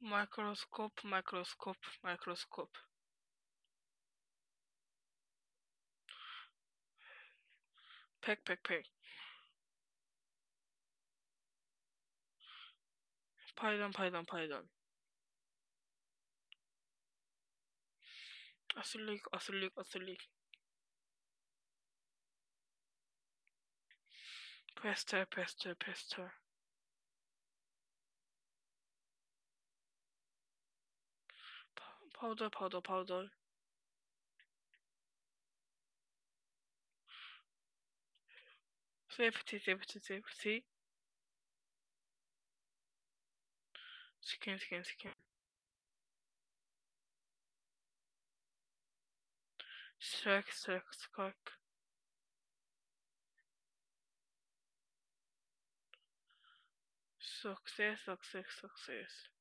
Microscope, microscope, microscope. Peck, peck, peck. Pardon, pardon, pardon. Asılık, asılık, asılık. Pester, pester, pester. Powder, powder, powder. Safety, safety, safety. Skin, skin, skin. Strike, strike, strike. Success, success, success.